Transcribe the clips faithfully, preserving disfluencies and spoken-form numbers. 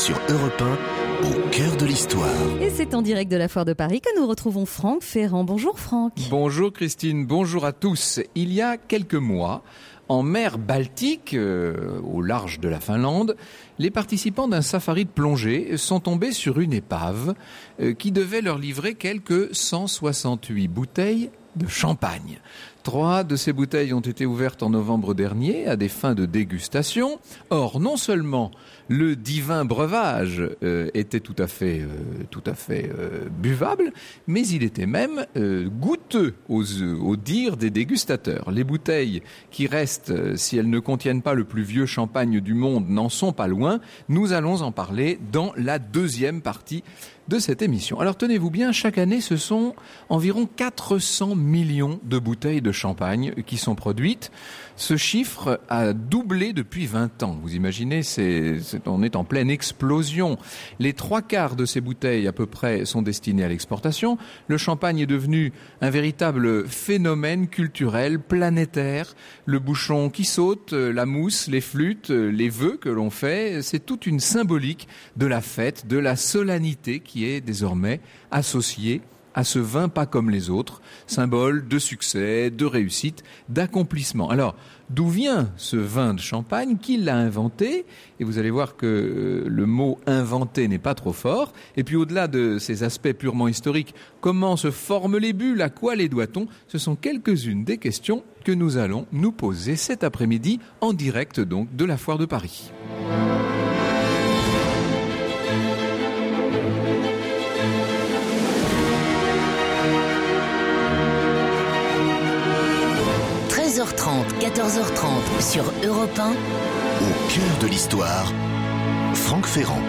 sur Europe un, au cœur de l'histoire. Et c'est en direct de la Foire de Paris que nous retrouvons Franck Ferrand. Bonjour Franck. Bonjour Christine, bonjour à tous. Il y a quelques mois, en mer Baltique, euh, au large de la Finlande, les participants d'un safari de plongée sont tombés sur une épave euh, qui devait leur livrer quelques cent soixante-huit bouteilles de champagne. Trois de ces bouteilles ont été ouvertes en novembre dernier à des fins de dégustation. Or, non seulement le divin breuvage euh, était tout à fait, euh, tout à fait euh, buvable, mais il était même euh, goûteux aux, aux dires des dégustateurs. Les bouteilles qui restent, euh, si elles ne contiennent pas le plus vieux champagne du monde, n'en sont pas loin. Nous allons en parler dans la deuxième partie de cette émission. Alors tenez-vous bien, chaque année, ce sont environ quatre cents millions de bouteilles de champagne qui sont produites. Ce chiffre a doublé depuis vingt ans. Vous imaginez, c'est, c'est, on est en pleine explosion. Les trois quarts de ces bouteilles, à peu près, sont destinées à l'exportation. Le champagne est devenu un véritable phénomène culturel planétaire. Le bouchon qui saute, la mousse, les flûtes, les vœux que l'on fait, c'est toute une symbolique de la fête, de la solennité qui est désormais associée à ce vin pas comme les autres, symbole de succès, de réussite, d'accomplissement. Alors, d'où vient ce vin de champagne? Qui l'a inventé? Et vous allez voir que le mot « inventé » n'est pas trop fort. Et puis, au-delà de ces aspects purement historiques, comment se forment les bulles? À quoi les doit-on? Ce sont quelques-unes des questions que nous allons nous poser cet après-midi, en direct donc de la Foire de Paris. treize heures trente, quatorze heures trente sur Europe un. Au cœur de l'histoire, Franck Ferrand.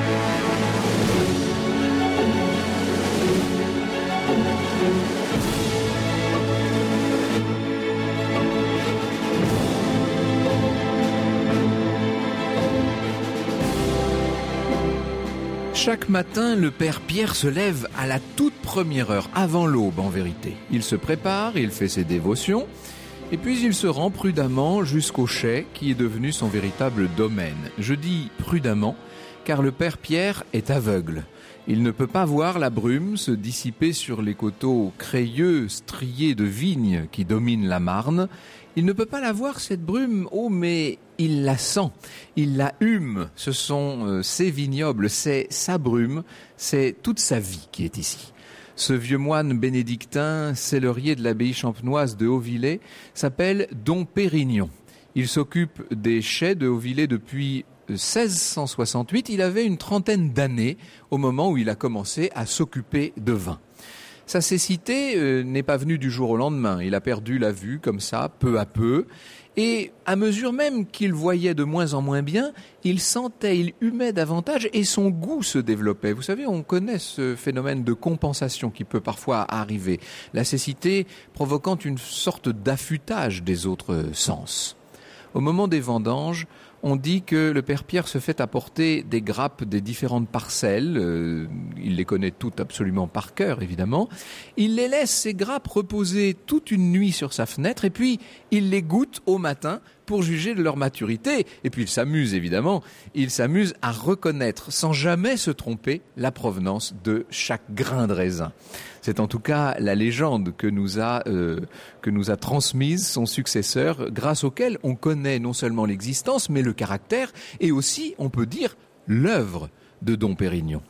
Chaque matin, le père Pierre se lève à la toute première heure, avant l'aube en vérité. Il se prépare, il fait ses dévotions, et puis il se rend prudemment jusqu'au chai qui est devenu son véritable domaine. Je dis prudemment car le père Pierre est aveugle. Il ne peut pas voir la brume se dissiper sur les coteaux crayeux, striés de vignes qui dominent la Marne. Il ne peut pas la voir, cette brume, oh mais il la sent, il la hume. Ce sont euh, ses vignobles, c'est sa brume, c'est toute sa vie qui est ici. Ce vieux moine bénédictin, cellerier de l'abbaye champenoise de Hauvillers, s'appelle Dom Pérignon. Il s'occupe des chais de Hauvillers depuis seize cent soixante-huit. Il avait une trentaine d'années au moment où il a commencé à s'occuper de vin. Sa cécité euh, n'est pas venue du jour au lendemain. Il a perdu la vue comme ça, peu à peu. Et à mesure même qu'il voyait de moins en moins bien, il sentait, il humait davantage et son goût se développait. Vous savez, on connaît ce phénomène de compensation qui peut parfois arriver. La cécité provoquant une sorte d'affûtage des autres sens. Au moment des vendanges, on dit que le père Pierre se fait apporter des grappes des différentes parcelles. Euh, il les connaît toutes absolument par cœur, évidemment. Il les laisse, ces grappes, reposer toute une nuit sur sa fenêtre et puis il les goûte au matin pour juger de leur maturité. Et puis il s'amuse, évidemment. Il s'amuse à reconnaître, sans jamais se tromper, la provenance de chaque grain de raisin. C'est en tout cas la légende que nous a, euh, que nous a transmise son successeur, grâce auquel on connaît non seulement l'existence, mais le caractère et aussi, on peut dire, l'œuvre de Dom Pérignon.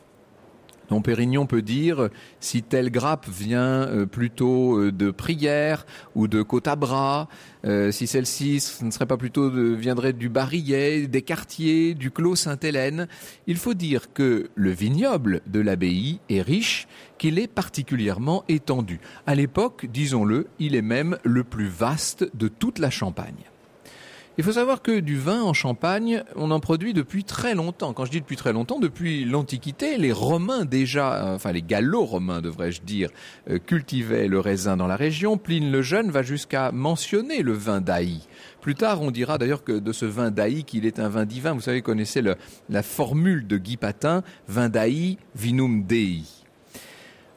Dom Pérignon peut dire si telle grappe vient euh, plutôt de Prières ou de Côte-à-Bras, euh, si celle-ci ce ne serait pas plutôt de, viendrait du Barillet, des Quartiers, du Clos Sainte-Hélène. Il faut dire que le vignoble de l'abbaye est riche, qu'il est particulièrement étendu. À l'époque, disons-le, il est même le plus vaste de toute la Champagne. Il faut savoir que du vin en Champagne, on en produit depuis très longtemps. Quand je dis depuis très longtemps, depuis l'Antiquité, les Romains déjà, enfin les Gallo-Romains devrais-je dire, euh, cultivaient le raisin dans la région. Pline le Jeune va jusqu'à mentionner le vin d'Aï. Plus tard, on dira d'ailleurs que de ce vin d'Aï qu'il est un vin divin. Vous savez, vous connaissez le, la formule de Guy Patin, vin d'Aï, vinum Dei.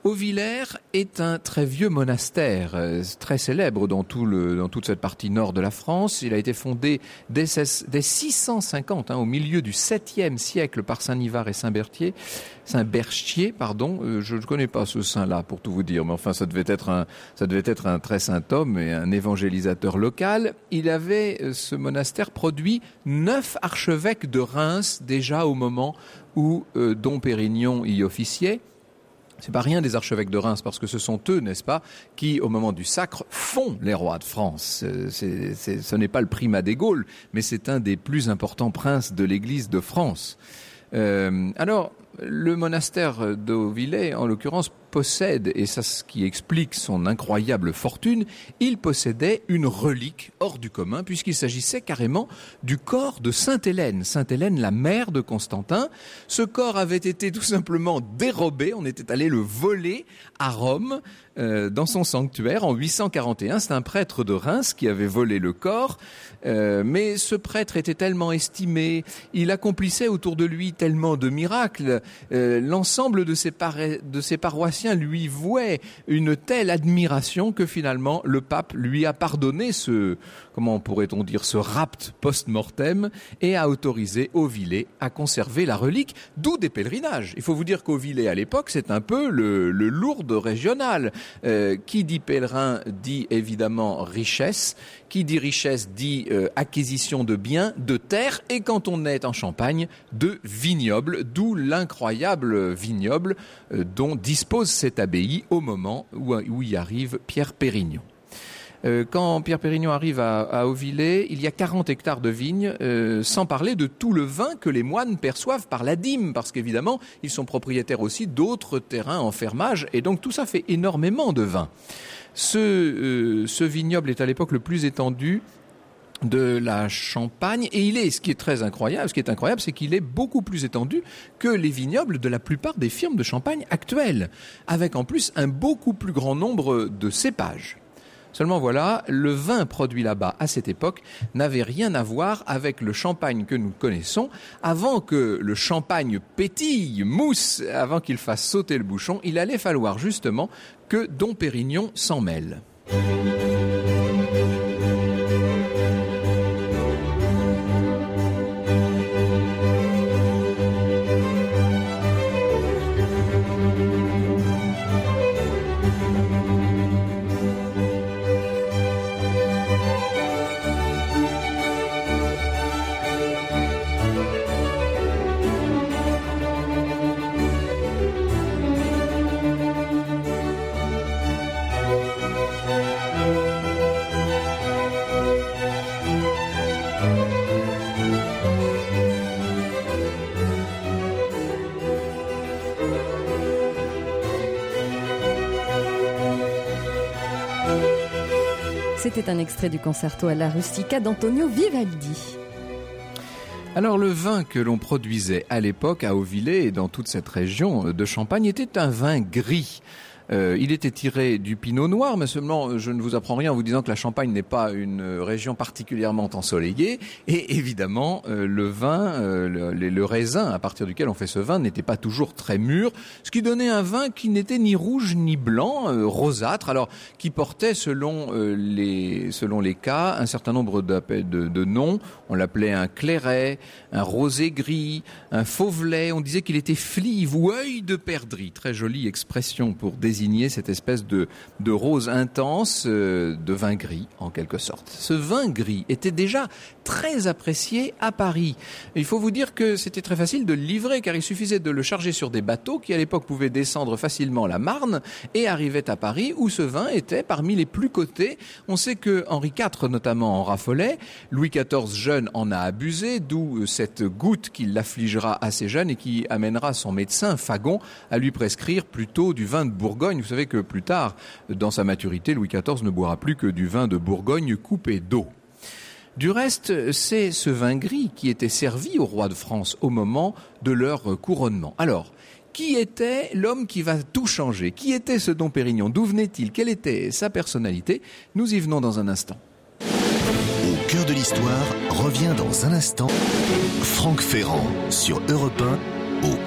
Auvillers est un très vieux monastère, euh, très célèbre dans, tout le, dans toute cette partie nord de la France. Il a été fondé dès, dès six cent cinquante, hein, au milieu du septième siècle, par Saint Nivard et Saint Berthier. Saint Berchier, pardon. Euh, je ne connais pas ce saint-là, pour tout vous dire, mais enfin, ça devait être un, ça devait être un très saint homme et un évangélisateur local. Il avait, euh, ce monastère, produit neuf archevêques de Reims déjà au moment où euh, Dom Pérignon y officiait. C'est pas rien des archevêques de Reims, parce que ce sont eux, n'est-ce pas, qui, au moment du sacre, font les rois de France. C'est, c'est, ce n'est pas le primat des Gaules, mais c'est un des plus importants princes de l'Église de France. Euh, alors, le monastère d'Auvillers, en l'occurrence, possède, et ça ce qui explique son incroyable fortune, il possédait une relique hors du commun, puisqu'il s'agissait carrément du corps de Sainte Hélène. Sainte Hélène, la mère de Constantin. Ce corps avait été tout simplement dérobé, on était allé le voler à Rome, euh, dans son sanctuaire en huit cent quarante et un. C'est un prêtre de Reims qui avait volé le corps, euh, mais ce prêtre était tellement estimé, il accomplissait autour de lui tellement de miracles, euh, l'ensemble de ses, par- de ses paroissiens lui vouait une telle admiration que finalement le pape lui a pardonné ce, comment pourrait-on dire, ce rapt post-mortem et a autorisé Auvillers à conserver la relique, d'où des pèlerinages. Il faut vous dire qu'Auvillers à l'époque, c'est un peu le, le Lourdes régional. Euh, qui dit pèlerin dit évidemment richesse, qui dit richesse dit euh, acquisition de biens, de terres, et quand on est en Champagne, de vignobles, d'où l'incroyable vignoble euh, dont dispose cette abbaye au moment où, où y arrive Pierre Pérignon. Euh, quand Pierre Pérignon arrive à, à Auvillers, il y a quarante hectares de vignes, euh, sans parler de tout le vin que les moines perçoivent par la dîme, parce qu'évidemment, ils sont propriétaires aussi d'autres terrains en fermage, et donc tout ça fait énormément de vin. Ce, euh, ce vignoble est à l'époque le plus étendu de la Champagne, et il est, ce qui est très incroyable, ce qui est incroyable, c'est qu'il est beaucoup plus étendu que les vignobles de la plupart des firmes de Champagne actuelles, avec en plus un beaucoup plus grand nombre de cépages. Seulement voilà, le vin produit là-bas à cette époque n'avait rien à voir avec le champagne que nous connaissons. Avant que le champagne pétille, mousse, avant qu'il fasse sauter le bouchon, il allait falloir justement que Dom Pérignon s'en mêle. C'était un extrait du concerto alla rustica d'Antonio Vivaldi. Alors le vin que l'on produisait à l'époque à Auvillers et dans toute cette région de Champagne était un vin gris. Euh, il était tiré du pinot noir, mais seulement je ne vous apprends rien en vous disant que la Champagne n'est pas une région particulièrement ensoleillée. Et évidemment, euh, le vin, euh, le, le raisin à partir duquel on fait ce vin n'était pas toujours très mûr, ce qui donnait un vin qui n'était ni rouge ni blanc, euh, rosâtre, alors qui portait selon euh, les selon les cas un certain nombre de, de, de noms. On l'appelait un clairet, un rosé gris, un fauvelet. On disait qu'il était flive ou œil de perdrix. Très jolie expression pour désigner cette espèce de, de rose intense, euh, de vin gris en quelque sorte. Ce vin gris était déjà très apprécié à Paris. Il faut vous dire que c'était très facile de le livrer, car il suffisait de le charger sur des bateaux qui à l'époque pouvaient descendre facilement la Marne et arrivaient à Paris, où ce vin était parmi les plus cotés. On sait que Henri quatre notamment en raffolait, Louis quatorze jeune en a abusé, d'où cette goutte qui l'affligera assez jeune et qui amènera son médecin Fagon à lui prescrire plutôt du vin de Bourgogne. Vous savez que plus tard, dans sa maturité, Louis quatorze ne boira plus que du vin de Bourgogne coupé d'eau. Du reste, c'est ce vin gris qui était servi au roi de France au moment de leur couronnement. Alors, qui était l'homme qui va tout changer? Qui était ce Dom Pérignon? D'où venait-il? Quelle était sa personnalité? Nous y venons dans un instant. Au cœur de l'histoire revient dans un instant Franck Ferrand sur Europe un, au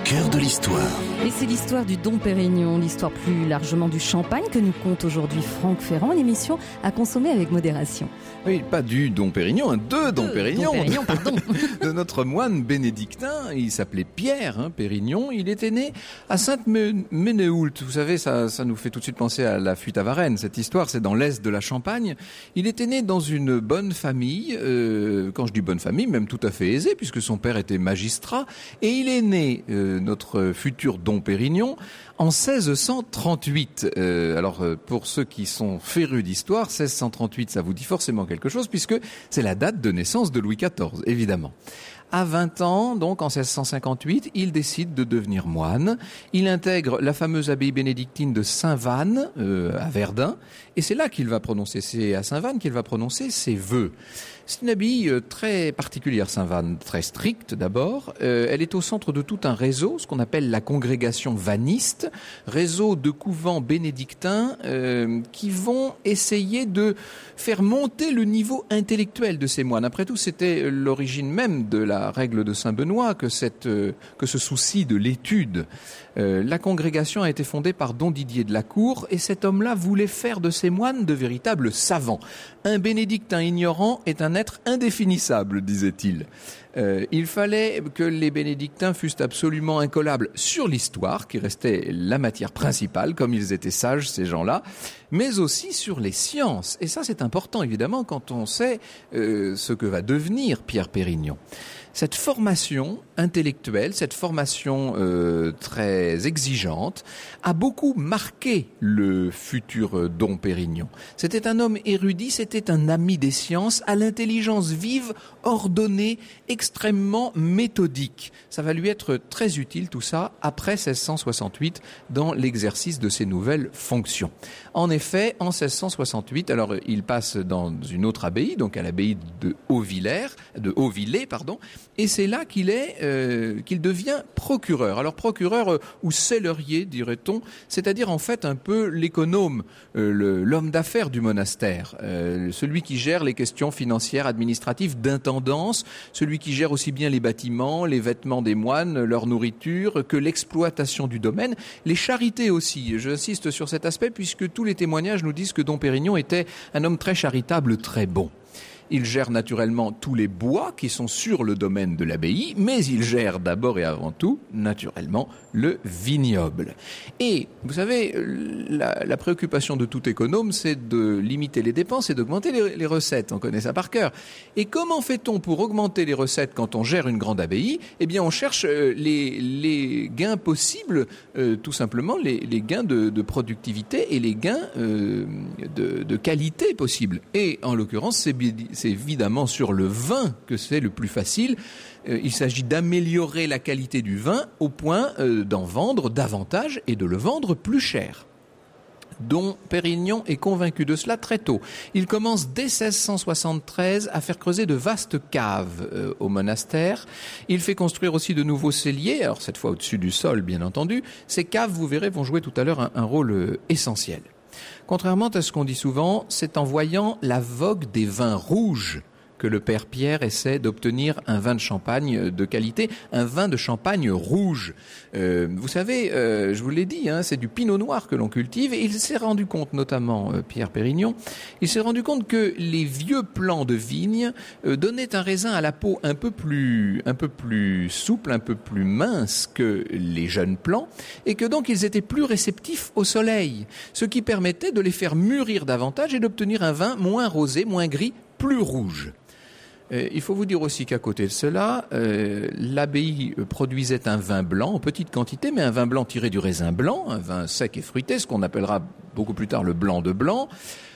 cœur de l'histoire. Et c'est l'histoire du Dom Pérignon, l'histoire plus largement du champagne que nous conte aujourd'hui Franck Ferrand, une émission à consommer avec modération. Oui, pas du Dom Pérignon, hein, de Dom Pérignon, Dom Pérignon pardon. de notre moine bénédictin. Il s'appelait Pierre hein, Pérignon. Il était né à Sainte-Ménéhoult. Vous savez, ça, ça nous fait tout de suite penser à la fuite à Varennes. Cette histoire, c'est dans l'est de la Champagne. Il était né dans une bonne famille. Euh, quand je dis bonne famille, même tout à fait aisée, puisque son père était magistrat. Et il est né, euh, notre futur Dom Pérignon, en seize cent trente-huit. Euh, alors, pour ceux qui sont férus d'histoire, seize cent trente-huit, ça vous dit forcément quelque chose, puisque c'est la date de naissance de Louis quatorze, évidemment. À vingt ans, donc en seize cent cinquante-huit, il décide de devenir moine. Il intègre la fameuse abbaye bénédictine de Saint-Vanne, euh, à Verdun, et c'est là qu'il va prononcer, c'est à Saint-Vanne qu'il va prononcer ses vœux. C'est une abbaye très particulière, Saint-Vanne, très stricte d'abord. Euh, elle est au centre de tout un réseau, ce qu'on appelle la congrégation vanniste, réseau de couvents bénédictins euh, qui vont essayer de faire monter le niveau intellectuel de ces moines. Après tout, c'était l'origine même de la règle de Saint-Benoît que, cette, euh, que ce souci de l'étude. Euh, la congrégation a été fondée par Don Didier de la Cour et cet homme-là voulait faire de ces moines de véritables savants. Un bénédictin ignorant est un être indéfinissable, disait-il. Euh, il fallait que les bénédictins fussent absolument incollables sur l'histoire, qui restait la matière principale, comme ils étaient sages, ces gens-là, mais aussi sur les sciences. Et ça, c'est important, évidemment, quand on sait euh, ce que va devenir Pierre Pérignon. Cette formation intellectuelle, cette formation euh, très exigeante, a beaucoup marqué le futur Dom Pérignon. C'était un homme érudit, c'était un ami des sciences, à l'intelligence vive, ordonnée, extrêmement méthodique. Ça va lui être très utile, tout ça, après seize cent soixante-huit, dans l'exercice de ses nouvelles fonctions. En effet, en seize cent soixante-huit, alors il passe dans une autre abbaye, donc à l'abbaye de Haut-Villers, de Haut-Villers, pardon, et c'est là qu'il est, euh, qu'il devient procureur. Alors procureur euh, ou cellerier, dirait-on, c'est-à-dire en fait un peu l'économe, euh, le, l'homme d'affaires du monastère, euh, celui qui gère les questions financières, administratives, d'intendance, celui qui gère aussi bien les bâtiments, les vêtements des moines, leur nourriture, que l'exploitation du domaine, les charités aussi. J'insiste sur cet aspect puisque tous les témoignages nous disent que Dom Pérignon était un homme très charitable, très bon. Il gère naturellement tous les bois qui sont sur le domaine de l'abbaye, mais il gère d'abord et avant tout, naturellement, le vignoble. Et, vous savez, la, la préoccupation de tout économe, c'est de limiter les dépenses et d'augmenter les, les recettes. On connaît ça par cœur. Et comment fait-on pour augmenter les recettes quand on gère une grande abbaye ? Eh bien, on cherche euh, les, les gains possibles, euh, tout simplement, les, les gains de, de productivité et les gains euh, de, de qualité possibles. Et, en l'occurrence, c'est C'est évidemment sur le vin que c'est le plus facile. Euh, il s'agit d'améliorer la qualité du vin au point euh, d'en vendre davantage et de le vendre plus cher. Dom Pérignon est convaincu de cela très tôt. Il commence dès seize cent soixante-treize à faire creuser de vastes caves euh, au monastère. Il fait construire aussi de nouveaux celliers, alors cette fois au-dessus du sol bien entendu. Ces caves, vous verrez, vont jouer tout à l'heure un, un rôle euh, essentiel. Contrairement à ce qu'on dit souvent, c'est en voyant la vogue des vins rouges que le père Pierre essaie d'obtenir un vin de champagne de qualité, un vin de champagne rouge. Euh, vous savez, euh, je vous l'ai dit, hein, c'est du pinot noir que l'on cultive, et il s'est rendu compte, notamment euh, Pierre Pérignon, il s'est rendu compte que les vieux plants de vigne euh, donnaient un raisin à la peau un peu plus, un peu plus souple, un peu plus mince que les jeunes plants, et que donc ils étaient plus réceptifs au soleil, ce qui permettait de les faire mûrir davantage et d'obtenir un vin moins rosé, moins gris, plus rouge. Euh, il faut vous dire aussi qu'à côté de cela, euh, l'abbaye produisait un vin blanc en petite quantité, mais un vin blanc tiré du raisin blanc, un vin sec et fruité, ce qu'on appellera beaucoup plus tard le blanc de blanc.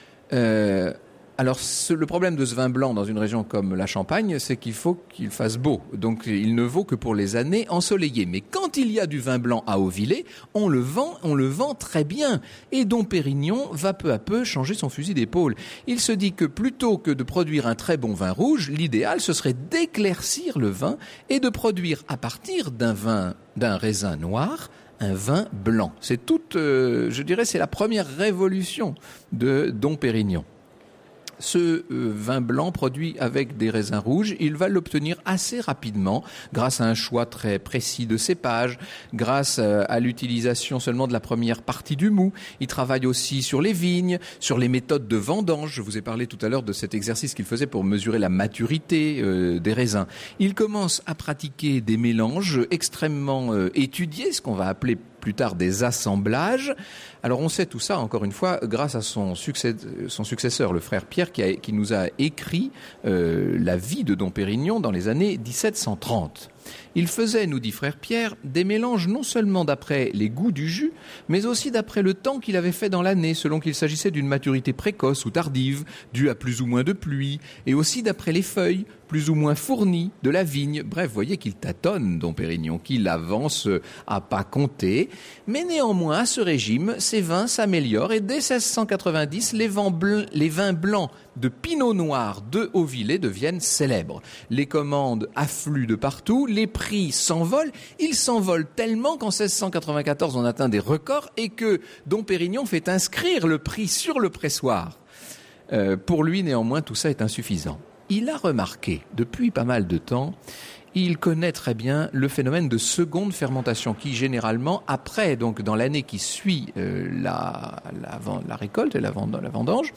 Euh, Alors, ce, le problème de ce vin blanc dans une région comme la Champagne, c'est qu'il faut qu'il fasse beau. Donc, il ne vaut que pour les années ensoleillées. Mais quand il y a du vin blanc à Haut-Villers, on le vend, on le vend très bien. Et Dom Pérignon va peu à peu changer son fusil d'épaule. Il se dit que plutôt que de produire un très bon vin rouge, l'idéal, ce serait d'éclaircir le vin et de produire à partir d'un vin, d'un raisin noir, un vin blanc. C'est toute, euh, je dirais, c'est la première révolution de Dom Pérignon. Ce euh, vin blanc produit avec des raisins rouges, il va l'obtenir assez rapidement grâce à un choix très précis de cépage, grâce à, à l'utilisation seulement de la première partie du mou. Il travaille aussi sur les vignes, sur les méthodes de vendange. Je vous ai parlé tout à l'heure de cet exercice qu'il faisait pour mesurer la maturité euh, des raisins. Il commence à pratiquer des mélanges extrêmement euh, étudiés, ce qu'on va appeler plus tard des assemblages. Alors on sait tout ça, encore une fois, grâce à son, succès, son successeur, le frère Pierre, qui, a, qui nous a écrit euh, la vie de Dom Pérignon dans les années dix-sept cent trente. Il faisait, nous dit frère Pierre, des mélanges non seulement d'après les goûts du jus, mais aussi d'après le temps qu'il avait fait dans l'année, selon qu'il s'agissait d'une maturité précoce ou tardive, due à plus ou moins de pluie, et aussi d'après les feuilles, plus ou moins fournies, de la vigne. Bref, voyez qu'il tâtonne, Dom Pérignon, qu'il avance à pas compter. Mais néanmoins, à ce régime, ses vins s'améliorent, et dès seize cent quatre-vingt-dix, les vins blancs, les vins blancs de Pinot Noir de Hauvillers deviennent célèbres. Les commandes affluent de partout, les prix s'envolent. Ils s'envolent tellement qu'en seize cent quatre-vingt-quatorze, on atteint des records et que Dom Pérignon fait inscrire le prix sur le pressoir. Euh, pour lui, néanmoins, tout ça est insuffisant. Il a remarqué, depuis pas mal de temps, il connaît très bien le phénomène de seconde fermentation qui, généralement, après, donc dans l'année qui suit euh, la, la, la récolte et la, la vendange,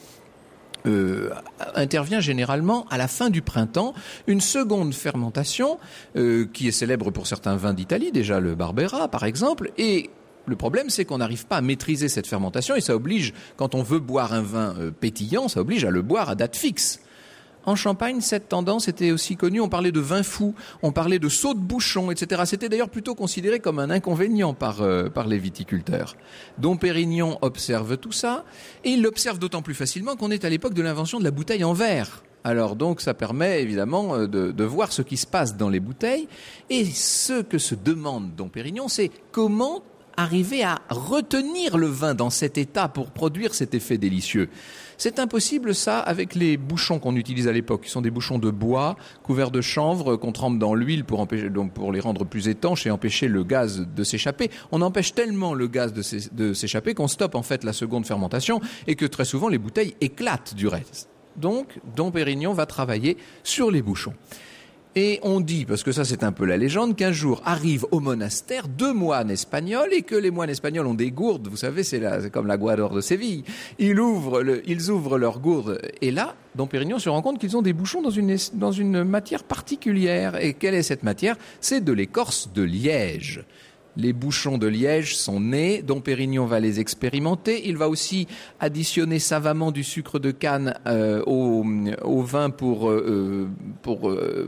Euh, intervient généralement à la fin du printemps, une seconde fermentation euh, qui est célèbre pour certains vins d'Italie, déjà le Barbera par exemple, et le problème c'est qu'on n'arrive pas à maîtriser cette fermentation et ça oblige, quand on veut boire un vin euh, pétillant, ça oblige à le boire à date fixe. En Champagne, cette tendance était aussi connue, on parlait de vin fou, on parlait de saut de bouchon, et cetera. C'était d'ailleurs plutôt considéré comme un inconvénient par, euh, par les viticulteurs. Dom Pérignon observe tout ça, et il l'observe d'autant plus facilement qu'on est à l'époque de l'invention de la bouteille en verre. Alors donc ça permet évidemment de, de voir ce qui se passe dans les bouteilles, et ce que se demande Dom Pérignon, c'est comment arriver à retenir le vin dans cet état pour produire cet effet délicieux. C'est impossible ça avec les bouchons qu'on utilise à l'époque, qui sont des bouchons de bois couverts de chanvre qu'on trempe dans l'huile pour empêcher, donc pour les rendre plus étanches et empêcher le gaz de s'échapper. On empêche tellement le gaz de, s'é, de s'échapper qu'on stoppe en fait la seconde fermentation et que très souvent les bouteilles éclatent du reste. Donc Dom Pérignon va travailler sur les bouchons. Et on dit, parce que ça c'est un peu la légende, qu'un jour arrivent au monastère deux moines espagnols et que les moines espagnols ont des gourdes, vous savez, c'est, la, c'est comme la Guador de Séville. Ils ouvrent, le, ils ouvrent leurs gourdes et là, Dom Pérignon se rend compte qu'ils ont des bouchons dans une, dans une matière particulière. Et quelle est cette matière ? C'est de l'écorce de liège. Les bouchons de liège sont nés, Dom Pérignon va les expérimenter, il va aussi additionner savamment du sucre de canne euh, au, au vin pour euh, pour euh,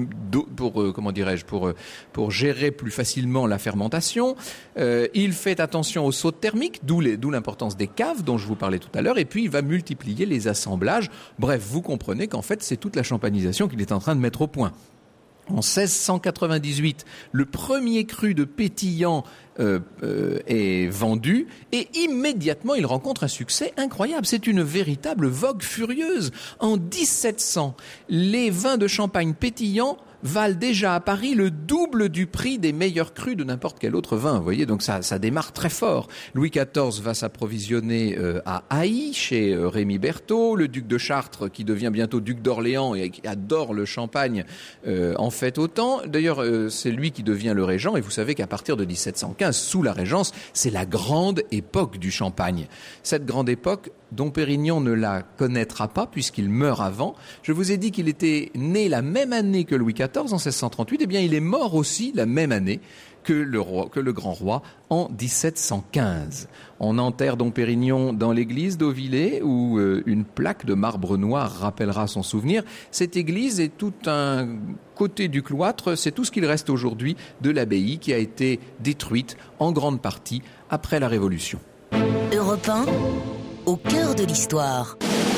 pour euh, comment dirais-je pour pour gérer plus facilement la fermentation. Euh, il fait attention au saut thermique, d'où les, d'où l'importance des caves dont je vous parlais tout à l'heure, et puis il va multiplier les assemblages. Bref, vous comprenez qu'en fait c'est toute la champagnisation qu'il est en train de mettre au point. En seize cent quatre-vingt-dix-huit, le premier cru de pétillant euh, euh, est vendu et immédiatement il rencontre un succès incroyable. C'est une véritable vogue furieuse. En dix-sept cents, les vins de Champagne pétillants valent déjà à Paris le double du prix des meilleurs crus de n'importe quel autre vin. Vous voyez, donc ça, ça démarre très fort. Louis quatorze va s'approvisionner euh, à Aï, chez euh, Rémy Berthaud. Le duc de Chartres, qui devient bientôt duc d'Orléans et qui adore le champagne, euh, en fait autant. D'ailleurs, euh, c'est lui qui devient le régent. Et vous savez qu'à partir de dix-sept cent quinze, sous la Régence, c'est la grande époque du champagne. Cette grande époque, Dom Pérignon ne la connaîtra pas puisqu'il meurt avant. Je vous ai dit qu'il était né la même année que Louis quatorze, en seize cent trente-huit. Eh bien, il est mort aussi la même année que le roi, que le grand roi, en dix-sept cent quinze. On enterre Dom Pérignon dans l'église d'Hauvillers où euh, une plaque de marbre noir rappellera son souvenir. Cette église est tout un côté du cloître, c'est tout ce qu'il reste aujourd'hui de l'abbaye qui a été détruite en grande partie après la Révolution. Europe un, au cœur de l'histoire.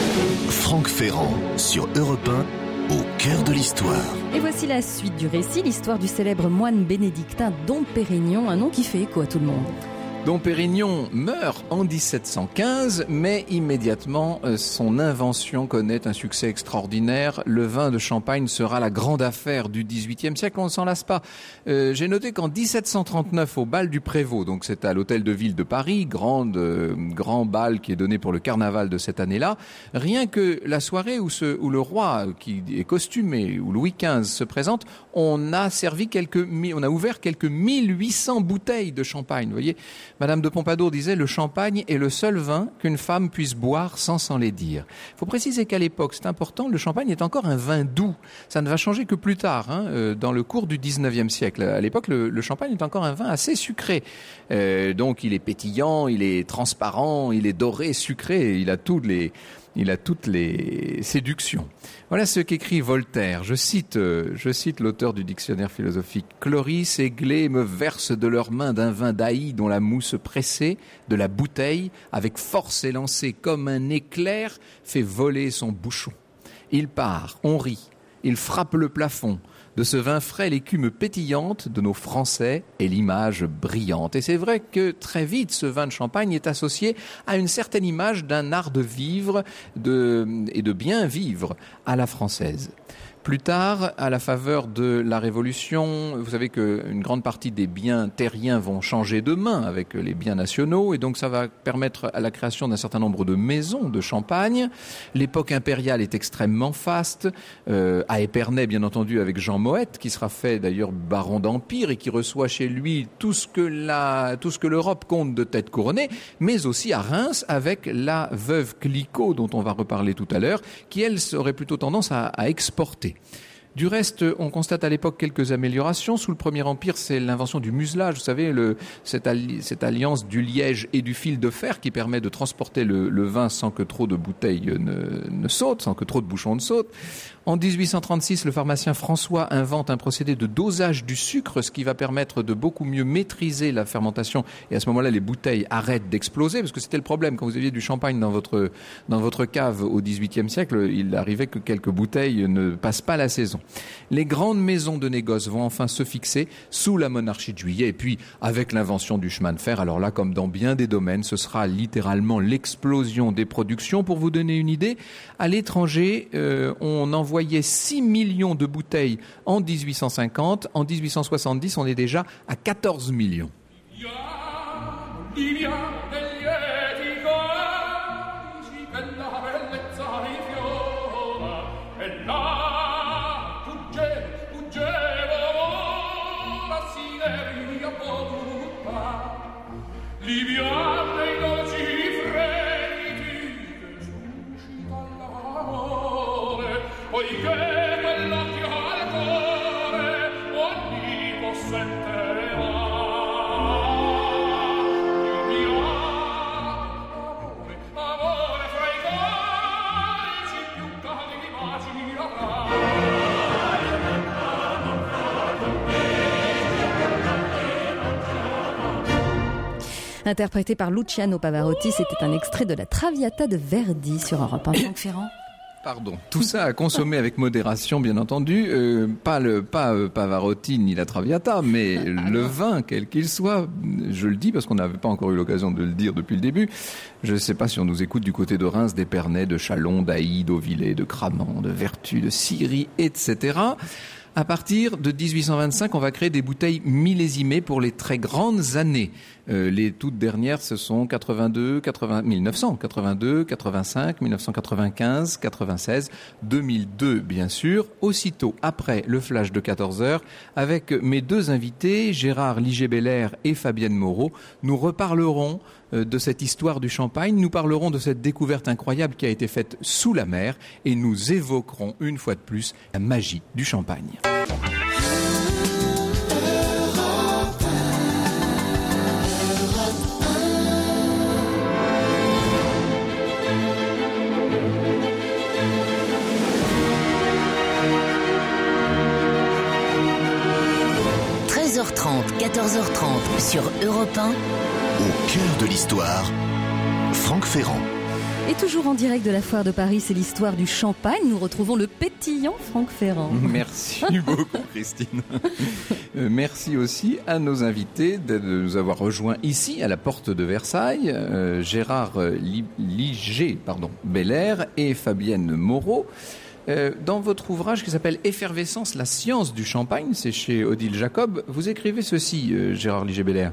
Franck Ferrand sur Europe un, au cœur de l'histoire. Et voici la suite du récit, l'histoire du célèbre moine bénédictin Dom Pérignon, un nom qui fait écho à tout le monde. Dom Pérignon meurt en dix-sept cent quinze, mais immédiatement, son invention connaît un succès extraordinaire. Le vin de Champagne sera la grande affaire du dix-huitième siècle, on ne s'en lasse pas. Euh, j'ai noté qu'en dix-sept cent trente-neuf, au bal du Prévost, donc c'est à l'hôtel de ville de Paris, grande, euh, grand bal qui est donné pour le carnaval de cette année-là, rien que la soirée où, ce, où le roi, qui est costumé, où Louis quinze se présente, on a servi quelques, on a ouvert quelques mille huit cents bouteilles de champagne, vous voyez. Madame de Pompadour disait « Le champagne est le seul vin qu'une femme puisse boire sans s'en les dire ». Il faut préciser qu'à l'époque, c'est important, le champagne est encore un vin doux. Ça ne va changer que plus tard, hein, euh, dans le cours du dix-neuvième siècle. À l'époque, le, le champagne est encore un vin assez sucré. Euh, donc il est pétillant, il est transparent, il est doré, sucré, il a toutes les... Il a toutes les séductions. Voilà ce qu'écrit Voltaire. Je cite, euh, je cite l'auteur du dictionnaire philosophique. « Cloris et Glé me versent de leurs mains d'un vin d'Aï dont la mousse pressée de la bouteille, avec force élancée comme un éclair, fait voler son bouchon. Il part, on rit, il frappe le plafond. De ce vin frais, l'écume pétillante de nos Français est l'image brillante. » Et c'est vrai que très vite, ce vin de Champagne est associé à une certaine image d'un art de vivre de, et de bien vivre à la française. Plus tard, à la faveur de la Révolution, vous savez qu'une grande partie des biens terriens vont changer de main avec les biens nationaux, et donc ça va permettre à la création d'un certain nombre de maisons de champagne. L'époque impériale est extrêmement faste, euh, à Épernay bien entendu avec Jean Moët, qui sera fait d'ailleurs baron d'Empire et qui reçoit chez lui tout ce que la, tout ce que l'Europe compte de têtes couronnées, mais aussi à Reims avec la veuve Clicquot, dont on va reparler tout à l'heure, qui elle aurait plutôt tendance à, à exporter. Du reste, on constate à l'époque quelques améliorations. Sous le Premier Empire, c'est l'invention du muselage. Vous savez, le, cette, alli, cette alliance du liège et du fil de fer qui permet de transporter le, le vin sans que trop de bouteilles ne, ne sautent, sans que trop de bouchons ne sautent. En dix-huit cent trente-six, le pharmacien François invente un procédé de dosage du sucre, ce qui va permettre de beaucoup mieux maîtriser la fermentation. Et à ce moment-là, les bouteilles arrêtent d'exploser, parce que c'était le problème. Quand vous aviez du champagne dans votre, dans votre cave au dix-huitième siècle, il arrivait que quelques bouteilles ne passent pas la saison. Les grandes maisons de négoce vont enfin se fixer sous la monarchie de Juillet. Et puis, avec l'invention du chemin de fer, alors là, comme dans bien des domaines, ce sera littéralement l'explosion des productions. Pour vous donner une idée, à l'étranger, euh, on envoyait six millions de bouteilles en dix-huit cent cinquante. En dix-huit cent soixante-dix, on est déjà à quatorze millions. Interprété par Luciano Pavarotti, c'était un extrait de la Traviata de Verdi sur Europe un. Franck Ferrand. Pardon. Tout ça à consommer avec modération, bien entendu. Euh, pas le pas euh, Pavarotti ni la Traviata, mais le vin, quel qu'il soit. Je le dis parce qu'on n'avait pas encore eu l'occasion de le dire depuis le début. Je ne sais pas si on nous écoute du côté de Reims, d'Épernay, de Châlons, d'Ailly, d'Auvillers, de Cramant, de Vertus, de Syrie, et cetera. À partir de dix-huit cent vingt-cinq, on va créer des bouteilles millésimées pour les très grandes années. Euh, les toutes dernières, ce sont quatre-vingt-deux, quatre-vingts, mille neuf cent quatre-vingt-deux, quatre-vingt-cinq, mille neuf cent quatre-vingt-quinze, quatre-vingt-seize, deux mille deux, bien sûr. Aussitôt après le flash de quatorze heures, avec mes deux invités, Gérard Liger-Belair et Fabienne Moreau, nous reparlerons de cette histoire du champagne, nous parlerons de cette découverte incroyable qui a été faite sous la mer et nous évoquerons une fois de plus la magie du champagne. treize heures trente, quatorze heures trente sur Europe un. Au cœur de l'histoire, Franck Ferrand. Et toujours en direct de la Foire de Paris, c'est l'histoire du champagne. Nous retrouvons le pétillant Franck Ferrand. Merci beaucoup Christine. Merci aussi à nos invités de nous avoir rejoints ici à la porte de Versailles, euh, Gérard Liger, pardon, Belair et Fabienne Moreau. Euh, dans votre ouvrage qui s'appelle Effervescence, la science du champagne, c'est chez Odile Jacob, vous écrivez ceci, euh, Gérard Liger Belair.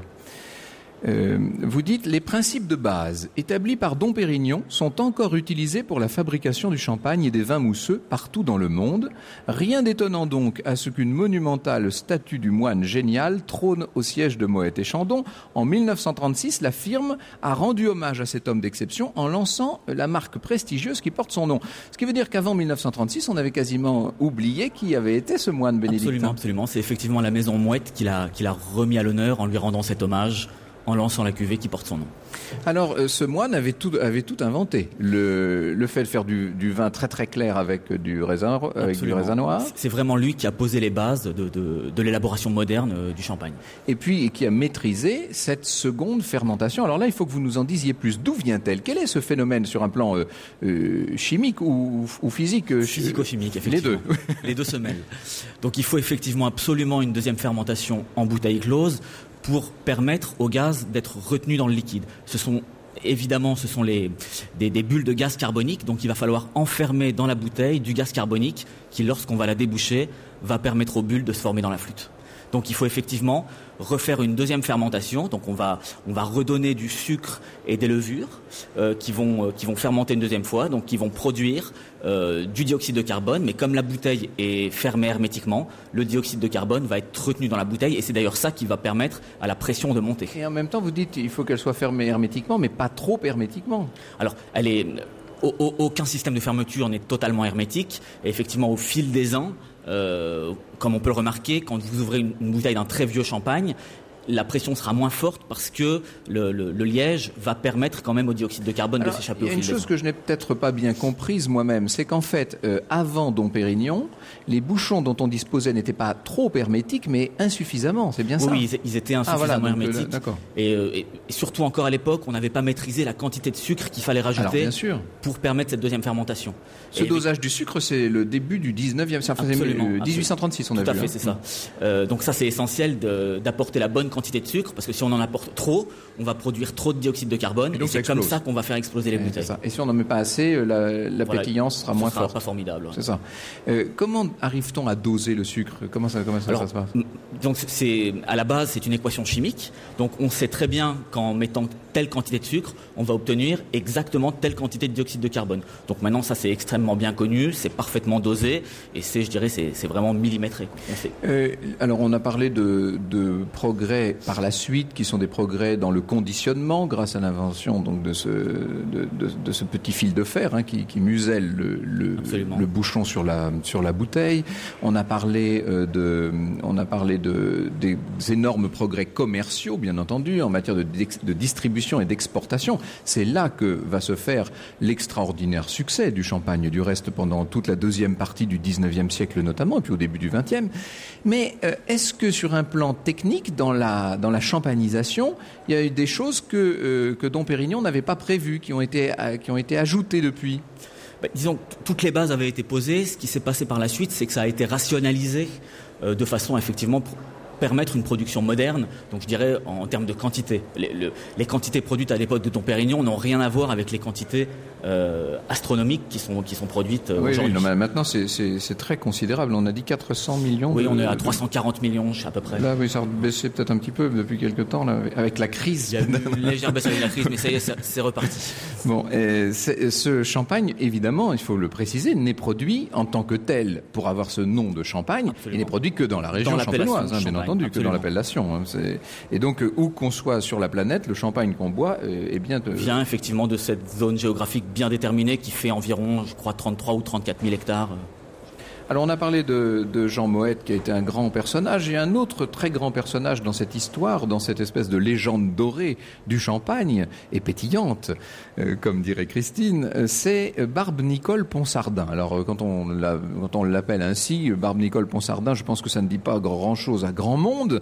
Euh, vous dites, les principes de base établis par Dom Pérignon sont encore utilisés pour la fabrication du champagne et des vins mousseux partout dans le monde. Rien d'étonnant donc à ce qu'une monumentale statue du moine génial trône au siège de Moët et Chandon. En mille neuf cent trente-six, la firme a rendu hommage à cet homme d'exception en lançant la marque prestigieuse qui porte son nom. Ce qui veut dire qu'avant mille neuf cent trente-six, on avait quasiment oublié qui avait été ce moine bénédictin. Absolument, absolument. C'est effectivement la maison Moët qui l'a, qui l'a remis à l'honneur en lui rendant cet hommage, en lançant la cuvée qui porte son nom. Alors, euh, ce moine avait tout, avait tout inventé. Le, le fait de faire du, du vin très très clair avec du raisin, avec du raisin noir. C'est vraiment lui qui a posé les bases de, de, de l'élaboration moderne euh, du champagne. Et puis, et qui a maîtrisé cette seconde fermentation. Alors là, il faut que vous nous en disiez plus. D'où vient-elle ? Quel est ce phénomène sur un plan euh, euh, chimique ou, ou physique euh, Physico-chimique, effectivement. Les deux. Les deux se mêlent. Donc, il faut effectivement absolument une deuxième fermentation en bouteille close pour permettre au gaz d'être retenu dans le liquide. Ce sont évidemment ce sont les, des, des bulles de gaz carbonique, donc il va falloir enfermer dans la bouteille du gaz carbonique qui, lorsqu'on va la déboucher, va permettre aux bulles de se former dans la flûte. Donc il faut effectivement refaire une deuxième fermentation. Donc on va on va redonner du sucre et des levures euh, qui vont euh, qui vont fermenter une deuxième fois, donc qui vont produire euh, du dioxyde de carbone. Mais comme la bouteille est fermée hermétiquement, le dioxyde de carbone va être retenu dans la bouteille et c'est d'ailleurs ça qui va permettre à la pression de monter. Et en même temps, vous dites il faut qu'elle soit fermée hermétiquement, mais pas trop hermétiquement. Alors elle est aucun système de fermeture n'est totalement hermétique. Et effectivement, au fil des ans, euh, comme on peut le remarquer, quand vous ouvrez une, une bouteille d'un très vieux champagne, la pression sera moins forte parce que le, le, le liège va permettre quand même au dioxyde de carbone Alors, de s'échapper au fil des ans. Il y a une chose que je n'ai peut-être pas bien comprise moi-même, c'est qu'en fait, euh, avant Dom Pérignon, les bouchons dont on disposait n'étaient pas trop hermétiques, mais insuffisamment, c'est bien ça ? Oui, ils, ils étaient insuffisamment ah, voilà, donc, hermétiques. Euh, d'accord. Et, euh, et, et surtout encore à l'époque, on n'avait pas maîtrisé la quantité de sucre qu'il fallait rajouter. Alors, bien sûr. Pour permettre cette deuxième fermentation. Ce et dosage du sucre, c'est le début du dix-neuvième siècle, enfin, euh, dix-huit cent trente-six, on a vu. Tout à fait, hein. c'est ça. Euh, donc ça, c'est essentiel de, d'apporter la bonne quantité de sucre, parce que si on en apporte trop, on va produire trop de dioxyde de carbone, et, et c'est comme ça qu'on va faire exploser les et bouteilles. Et si on n'en met pas assez, la, la voilà, pétillance sera moins sera forte. Pas formidable. Ouais. C'est ça. Euh, comment arrive-t-on à doser le sucre ? Comment ça, comment ça, Alors, ça se passe ? Donc c'est à la base, c'est une équation chimique. Donc on sait très bien qu'en mettant telle quantité de sucre, on va obtenir exactement telle quantité de dioxyde de carbone. Donc maintenant, ça c'est extrêmement bien connu, c'est parfaitement dosé, et c'est, je dirais, c'est, c'est vraiment millimétré. On sait. Euh, alors on a parlé de, de progrès par la suite, qui sont des progrès dans le conditionnement, grâce à l'invention donc de ce, de, de, de ce petit fil de fer hein, qui, qui muselle le, le, le bouchon sur la, sur la bouteille. On a parlé euh, de, on a parlé de, des énormes progrès commerciaux, bien entendu, en matière de, de distribution et d'exportation. C'est là que va se faire l'extraordinaire succès du champagne, du reste pendant toute la deuxième partie du dix-neuvième siècle notamment, et puis au début du vingtième. Mais euh, est-ce que sur un plan technique, dans la, dans la champagnisation, il y a eu des choses que, euh, que Dom Pérignon n'avait pas prévues, qui ont été, euh, qui ont été ajoutées depuis ? Ben, disons que toutes les bases avaient été posées. Ce qui s'est passé par la suite, c'est que ça a été rationalisé euh, de façon à effectivement pr- permettre une production moderne. Donc je dirais en, en termes de quantité. Les, le, les quantités produites à l'époque de Dom Pérignon n'ont rien à voir avec les quantités euh, astronomiques qui sont, qui sont produites euh, oui, aujourd'hui. Oui, non, mais maintenant c'est, c'est, c'est très considérable. On a dit quatre cents millions. Oui, de, on est à trois cent quarante millions à peu près. Là, oui, ça a baissé peut-être un petit peu depuis quelques temps là, avec la crise. Il y a eu une légère baisse avec la crise, mais ça y est, c'est reparti. Bon, et ce champagne, évidemment, il faut le préciser, n'est produit en tant que tel pour avoir ce nom de champagne. Absolument. Il n'est produit que dans la région dans champenoise, hein, bien entendu, absolument. Que dans l'appellation. Hein, c'est... Et donc, où qu'on soit sur la planète, le champagne qu'on boit est bien de... vient effectivement de cette zone géographique bien déterminée qui fait environ, je crois, trente-trois ou trente-quatre mille hectares. Alors on a parlé de, de Jean Moët qui a été un grand personnage, et un autre très grand personnage dans cette histoire, dans cette espèce de légende dorée du champagne et pétillante, euh, comme dirait Christine, c'est Barbe-Nicole Ponsardin. Alors quand on, la, quand on l'appelle ainsi, Barbe-Nicole Ponsardin, je pense que ça ne dit pas grand-chose à grand monde.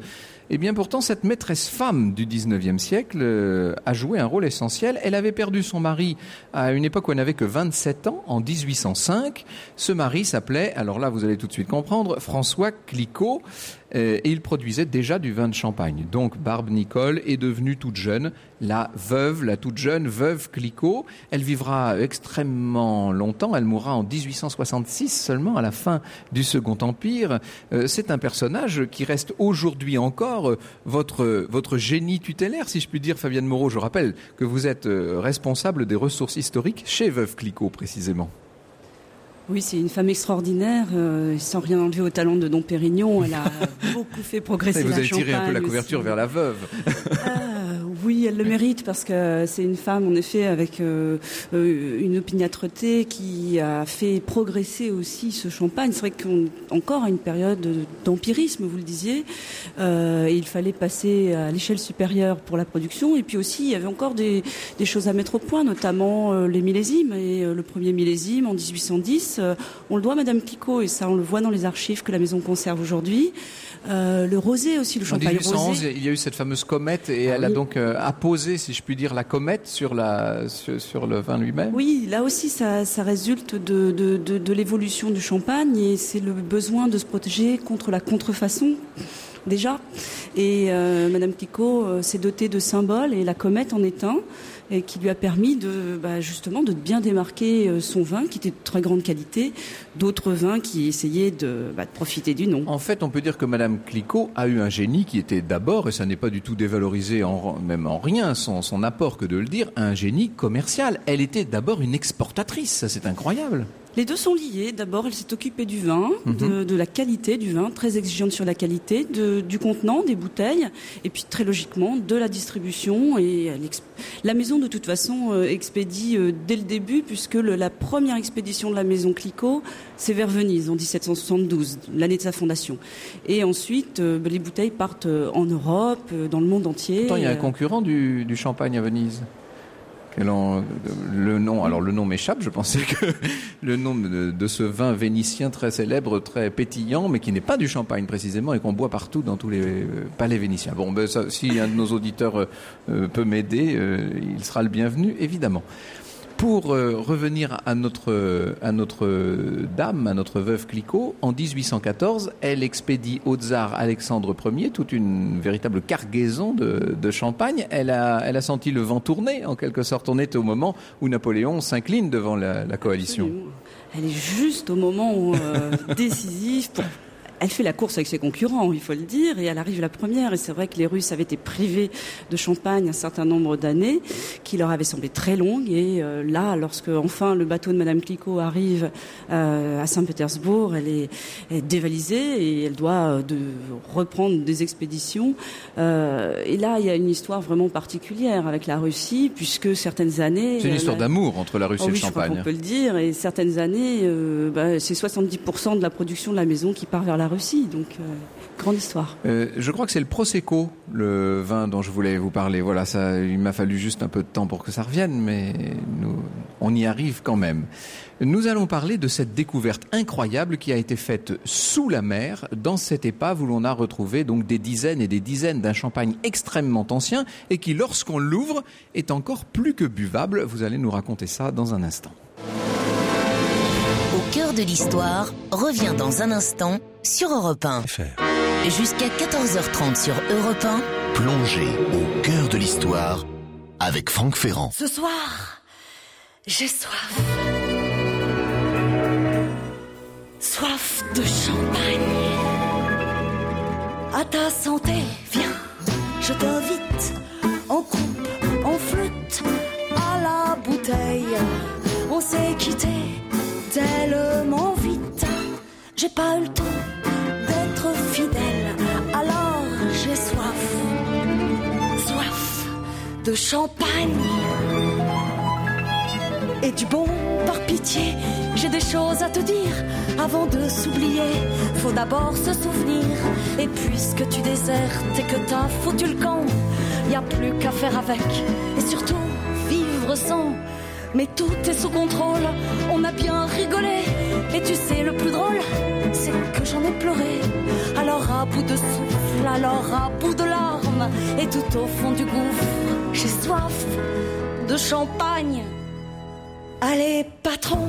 Eh bien pourtant, cette maîtresse femme du dix-neuvième siècle euh, a joué un rôle essentiel. Elle avait perdu son mari à une époque où elle n'avait que vingt-sept ans, en dix-huit cent cinq. Ce mari s'appelait, alors là vous allez tout de suite comprendre, François Clicquot, euh, et il produisait déjà du vin de Champagne. Donc Barbe Nicole est devenue toute jeune la veuve, la toute jeune veuve Clicquot. Elle vivra extrêmement longtemps, elle mourra en dix-huit cent soixante-six seulement, à la fin du Second Empire. Euh, c'est un personnage qui reste aujourd'hui encore euh, votre, votre génie tutélaire, si je puis dire, Fabienne Moreau. Je rappelle que vous êtes euh, responsable des ressources historiques chez Veuve Clicquot, précisément. Oui, c'est une femme extraordinaire, euh, sans rien enlever au talent de Dom Pérignon. Elle a beaucoup fait progresser la Champagne. Vous avez tiré un peu la couverture aussi vers la veuve. euh, Oui, elle le mérite parce que c'est une femme, en effet, avec euh, une opiniâtreté qui a fait progresser aussi ce champagne. C'est vrai qu'encore à une période d'empirisme, vous le disiez, euh, il fallait passer à l'échelle supérieure pour la production. Et puis aussi, il y avait encore des, des choses à mettre au point, notamment euh, les millésimes. Et euh, le premier millésime, en dix-huit cent dix, euh, on le doit à Madame Clicquot, et ça, on le voit dans les archives que la maison conserve aujourd'hui. Euh, le rosé aussi, le champagne rosé. En dix-huit cent onze, il y a eu cette fameuse comète et ah, elle oui. a donc euh, apposé, si je puis dire, la comète sur, la, sur, sur le vin lui-même. Oui, là aussi, ça, ça résulte de, de, de, de l'évolution du champagne et c'est le besoin de se protéger contre la contrefaçon, déjà. Et euh, Madame Clicquot euh, s'est dotée de symboles et la comète en est un, et qui lui a permis de bah, justement de bien démarquer euh, son vin qui était de très grande qualité d'autres vins qui essayaient de, bah, de profiter du nom. En fait, on peut dire que Madame Clicquot a eu un génie qui était d'abord, et ça n'est pas du tout dévalorisé en, même en rien son, son apport que de le dire, un génie commercial. Elle était d'abord une exportatrice, ça c'est incroyable. Les deux sont liés. D'abord, elle s'est occupée du vin, mm-hmm. de, de la qualité du vin, très exigeante sur la qualité, de, du contenant, des bouteilles, et puis très logiquement de la distribution. Et elle, la maison, de toute façon, euh, expédie euh, dès le début, puisque le, la première expédition de la maison Clicquot, c'est vers Venise en dix-sept cent soixante-douze, l'année de sa fondation. Et ensuite, euh, les bouteilles partent en Europe, dans le monde entier. Pourtant, il y a un concurrent du, du champagne à Venise. Le nom, alors le nom m'échappe, je pensais que le nom de, de ce vin vénitien très célèbre, très pétillant, mais qui n'est pas du champagne précisément et qu'on boit partout dans tous les palais vénitiens. Bon, ben ça, si un de nos auditeurs euh, peut m'aider, euh, il sera le bienvenu, évidemment. Pour euh, revenir à notre, à notre dame, à notre veuve Clicquot, en dix-huit cent quatorze, elle expédie au tsar Alexandre Ier toute une véritable cargaison de, de champagne. Elle a, elle a senti le vent tourner, en quelque sorte. On est au moment où Napoléon s'incline devant la, la coalition. Absolument. Elle est juste au moment euh, décisif pour... Elle fait la course avec ses concurrents, il faut le dire, et elle arrive la première. Et c'est vrai que les Russes avaient été privés de champagne un certain nombre d'années, qui leur avaient semblé très longues. Et euh, là, lorsque enfin le bateau de Madame Clicquot arrive euh, à Saint-Pétersbourg, elle est, elle est dévalisée et elle doit euh, de reprendre des expéditions. Euh, et là, il y a une histoire vraiment particulière avec la Russie, puisque certaines années... C'est une histoire euh, d'amour entre la Russie oh, et oui, le champagne. Je crois qu'on peut le dire. Et certaines années, euh, bah, c'est soixante-dix pour cent de la production de la maison qui part vers la Russie, donc euh, grande histoire. Euh, je crois que c'est le Prosecco, le vin dont je voulais vous parler. Voilà, ça, il m'a fallu juste un peu de temps pour que ça revienne, mais nous, on y arrive quand même. Nous allons parler de cette découverte incroyable qui a été faite sous la mer, dans cette épave où l'on a retrouvé donc des dizaines et des dizaines d'un champagne extrêmement ancien et qui, lorsqu'on l'ouvre, est encore plus que buvable. Vous allez nous raconter ça dans un instant. Au cœur de l'histoire revient dans un instant sur Europe un. Jusqu'à quatorze heures trente sur Europe un, plongez au cœur de l'histoire avec Franck Ferrand. Ce soir, j'ai soif. Soif de champagne. À ta santé, viens, je t'invite en coupe, en flûte, à la bouteille. On s'est quitté tellement vite, j'ai pas eu le temps d'être fidèle, alors j'ai soif, soif de champagne. Et du bon, par pitié, j'ai des choses à te dire. Avant de s'oublier, faut d'abord se souvenir. Et puisque tu désertes et que t'as foutu le camp, y a plus qu'à faire avec, et surtout vivre sans. mais tout est sous contrôle. On a bien rigolé, et tu sais le plus drôle, c'est que j'en ai pleuré. Alors à bout de souffle, alors à bout de larmes, et tout au fond du gouffre, j'ai soif de champagne. Allez patron,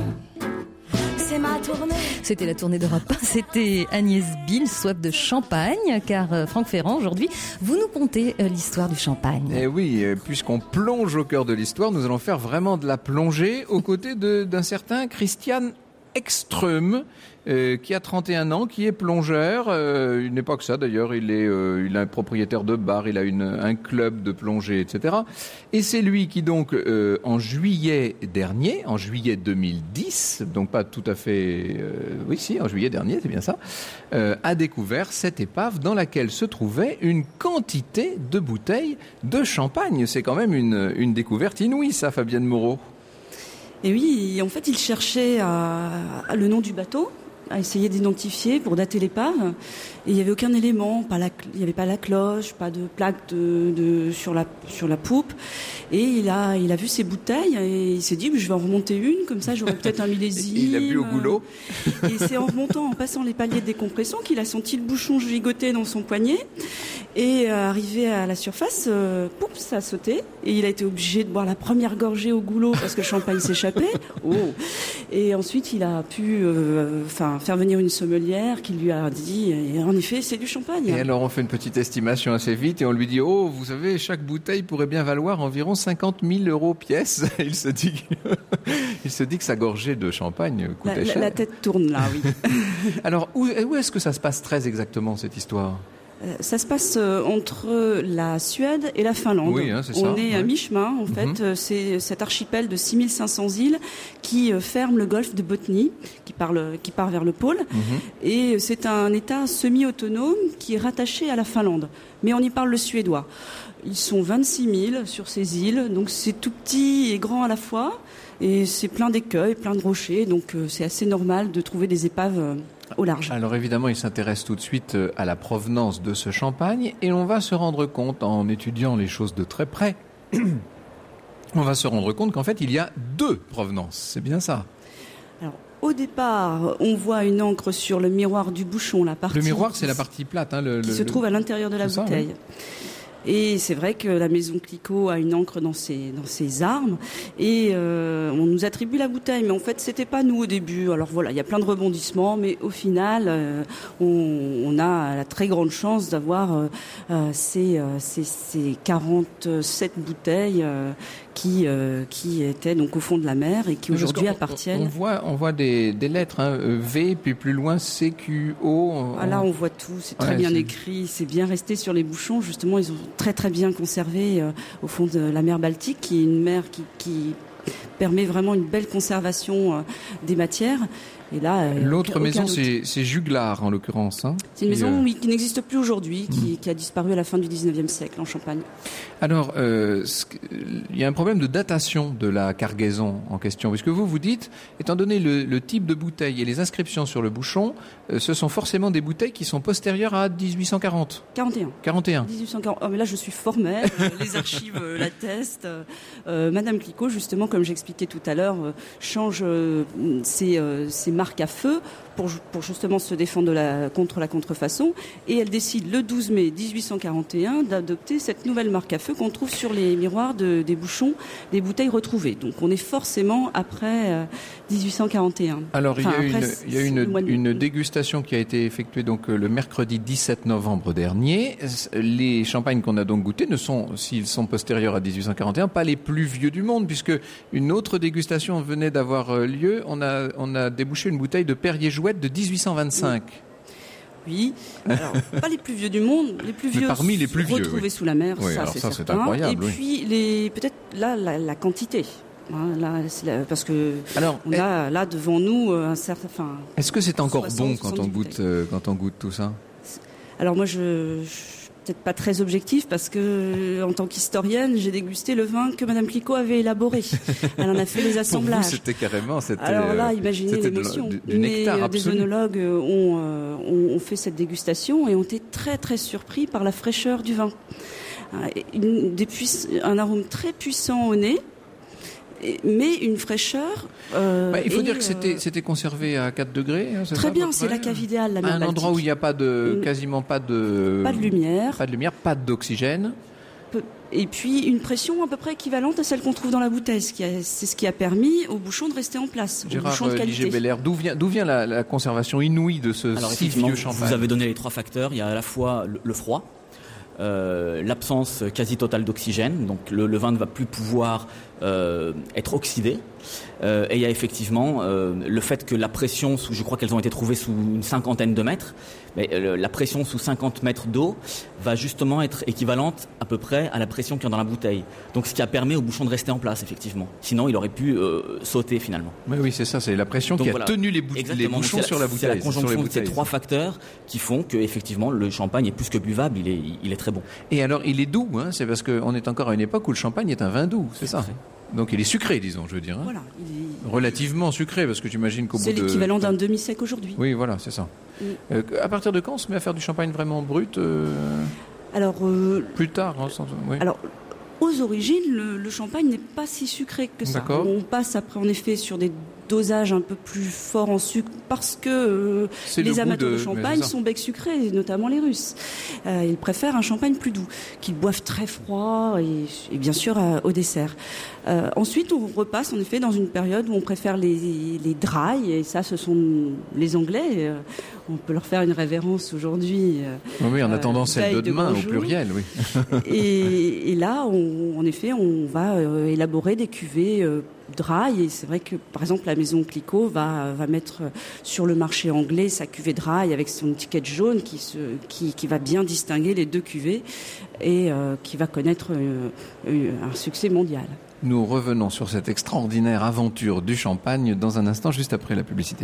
c'est ma tournée. C'était la tournée d'Europe un, c'était Agnès Bill, soif de champagne, car euh, Franck Ferrand, aujourd'hui, vous nous contez euh, l'histoire du champagne. Et oui, puisqu'on plonge au cœur de l'histoire, nous allons faire vraiment de la plongée aux côtés de, d'un certain Christian Ekström, euh, qui a trente et un ans, qui est plongeur. Euh, il n'est pas que ça d'ailleurs, il est, euh, il est un propriétaire de bar, il a une, un club de plongée, et cetera. Et c'est lui qui donc, euh, en juillet dernier, en juillet deux mille dix, donc pas tout à fait, euh, oui si, en juillet dernier, c'est bien ça, euh, a découvert cette épave dans laquelle se trouvait une quantité de bouteilles de champagne. C'est quand même une, une découverte inouïe, ça, Fabienne Moreau. Et oui, en fait, il cherchait à, à le nom du bateau, à essayer d'identifier pour dater l'épave. Et il n'y avait aucun élément, pas la, il n'y avait pas la cloche, pas de plaque de, de, sur, la, sur la poupe. Et il a, il a vu ces bouteilles et il s'est dit, je vais en remonter une, comme ça j'aurai peut-être un millésime. Il a bu au goulot. Et c'est en remontant, en passant les paliers de décompression, qu'il a senti le bouchon gigoter dans son poignet. Et euh, arrivé à la surface, euh, pouf, ça a sauté. Et il a été obligé de boire la première gorgée au goulot parce que le champagne s'échappait. Oh. Et ensuite, il a pu euh, enfin, faire venir une sommelière qui lui a dit, et en effet, c'est du champagne. Et alors, on fait une petite estimation assez vite et on lui dit, oh, vous savez, chaque bouteille pourrait bien valoir environ cinquante mille euros pièce. Il se dit, il se dit que sa gorgée de champagne coûtait la, cher. La tête tourne là, oui. Alors, où, où est-ce que ça se passe très exactement, cette histoire ? Ça se passe entre la Suède et la Finlande. Oui, hein, c'est On ça, est ouais. à mi-chemin, en fait. Mm-hmm. C'est cet archipel de six mille cinq cents îles qui ferme le golfe de Botnie, qui, parle, qui part vers le pôle. Mm-hmm. Et c'est un État semi-autonome qui est rattaché à la Finlande. Mais on y parle le suédois. Ils sont vingt-six mille sur ces îles, donc c'est tout petit et grand à la fois. Et c'est plein d'écueils, plein de rochers, donc c'est assez normal de trouver des épaves au large. Alors évidemment, il s'intéresse tout de suite à la provenance de ce champagne et on va se rendre compte, en étudiant les choses de très près, on va se rendre compte qu'en fait, il y a deux provenances. C'est bien ça ? Alors, au départ, on voit une encre sur le miroir du bouchon, la partie... Le miroir, c'est la partie plate. Hein, le, qui le, se trouve à l'intérieur de la c'est bouteille. Ça, oui. Et c'est vrai que la maison Clicquot a une encre dans ses, dans ses armes et euh, on nous attribue la bouteille, mais en fait c'était pas nous au début. Alors voilà, il y a plein de rebondissements, mais au final euh, on, on a la très grande chance d'avoir euh, euh, ces, euh, ces, ces quarante-sept bouteilles euh, qui, euh, qui étaient donc au fond de la mer et qui aujourd'hui appartiennent. On voit, on voit des, des lettres, hein, V, puis plus loin C, Q, O. On... Ah là on voit tout, c'est très ouais, bien c'est... écrit, c'est bien resté sur les bouchons. Justement, ils ont très très bien conservé euh, au fond de la mer Baltique, qui est une mer qui, qui permet vraiment une belle conservation euh, des matières. Et là, euh, l'autre aucun, maison, aucun c'est, c'est Juglar en l'occurrence. Hein, c'est une qui, maison euh... oui, qui n'existe plus aujourd'hui, qui, mmh. qui a disparu à la fin du dix-neuvième siècle en Champagne. Alors, euh, il y a un problème de datation de la cargaison en question, puisque vous vous dites, étant donné le, le type de bouteille et les inscriptions sur le bouchon, euh, ce sont forcément des bouteilles qui sont postérieures à dix-huit cent quarante. quarante et un. quarante et un. dix-huit cent quarante. Oh, mais là, je suis formelle. Les archives euh, l'attestent. Euh, Madame Clicquot, justement, comme j'expliquais tout à l'heure, euh, change euh, ses, euh, ses marques à feu pour, pour justement se défendre de la, contre la contrefaçon. Et elle décide le douze mai dix-huit cent quarante et un d'adopter cette nouvelle marque à feu qu'on trouve sur les miroirs de, des bouchons des bouteilles retrouvées. Donc on est forcément après euh, dix-huit cent quarante et un. Alors enfin, il y a, après, une, il y a une, une dégustation qui a été effectuée donc le mercredi dix-sept novembre dernier. Les champagnes qu'on a donc goûtés ne sont, s'ils sont postérieurs à dix-huit cent quarante et un, pas les plus vieux du monde, puisque une autre dégustation venait d'avoir lieu. On a, on a débouché une bouteille de Perrier-Jouët de dix-huit cent vingt-cinq. Oui. Oui, alors pas les plus vieux du monde, les plus vieux parmi les plus retrouvés vieux, oui. sous la mer, oui, ça, alors c'est, ça certain. c'est incroyable. Et puis oui. les, peut-être là la, la quantité. Hein, là, c'est la, parce que alors, on a là devant nous un certain. Enfin, est-ce que c'est encore soixante, bon quand on goûte euh, quand on goûte tout ça? Alors moi je. je peut-être pas très objectif parce que en tant qu'historienne, j'ai dégusté le vin que Madame Clicquot avait élaboré. Elle en a fait les assemblages. Pour vous, c'était carrément c'était Alors là, imaginez c'était l'émotion. Du, du Mais nectar des absolu. œnologues ont, euh, ont, ont fait cette dégustation et ont été très très surpris par la fraîcheur du vin. Une, des puiss- un arôme très puissant au nez. mais une fraîcheur. Euh, bah, il faut et, dire que c'était, euh, c'était conservé à quatre degrés. Hein, c'est très ça, bien, c'est la cave idéale, la mer Un Baltique. endroit où il n'y a pas de, quasiment pas de, pas de lumière, pas de lumière, pas d'oxygène. Et puis une pression à peu près équivalente à celle qu'on trouve dans la bouteille. Ce qui a, c'est ce qui a permis au bouchon de rester en place. Gérard Liger-Belair, d'où vient, d'où vient la, la conservation inouïe de ce Alors, si vieux champagne? Vous avez donné les trois facteurs. Il y a à la fois le, le froid, euh, l'absence quasi totale d'oxygène, donc le, le vin ne va plus pouvoir euh, être oxydé. Euh, et il y a effectivement euh, le fait que la pression, sous, je crois qu'elles ont été trouvées sous une cinquantaine de mètres, mais euh, la pression sous cinquante mètres d'eau va justement être équivalente à peu près à la pression qu'il y a dans la bouteille. Donc ce qui a permis au bouchon de rester en place, effectivement. Sinon, il aurait pu euh, sauter finalement. Mais oui, c'est ça, c'est la pression Donc, qui voilà. a tenu les, bou- les bouchons sur la bouteille. C'est la conjonction de ces trois facteurs qui font que effectivement le champagne est plus que buvable, il est, il est très bon. Et alors, il est doux, hein, c'est parce qu'on est encore à une époque où le champagne est un vin doux, c'est, c'est ça. Vrai. Donc il est sucré, disons, je veux dire. Hein. Voilà, il est... Relativement sucré, parce que j'imagine qu'au c'est bout de... C'est l'équivalent d'un demi-sec aujourd'hui. Oui, voilà, c'est ça. Mm. Euh, à partir de quand on se met à faire du champagne vraiment brut euh... Alors... Euh... Plus tard, hein, sans... oui. Alors, aux origines, le, le champagne n'est pas si sucré que ça. D'accord. On passe après, en effet, sur des dosage un peu plus fort en sucre parce que euh, les amateurs de, de champagne sont becs sucrés, notamment les Russes. Euh, ils préfèrent un champagne plus doux, qu'ils boivent très froid et, et bien sûr euh, au dessert. Euh, ensuite, on repasse en effet dans une période où on préfère les, les dry, et ça, ce sont les Anglais. Euh, on peut leur faire une révérence aujourd'hui. Euh, oui, en attendant euh, celle de demain de au pluriel, oui. et, et là, on, en effet, on va euh, élaborer des cuvées euh, dry, et c'est vrai que par exemple la maison Clicquot va va mettre sur le marché anglais sa cuvée dry avec son étiquette jaune qui se qui qui va bien distinguer les deux cuvées et euh, qui va connaître euh, un succès mondial. Nous revenons sur cette extraordinaire aventure du champagne dans un instant, juste après la publicité.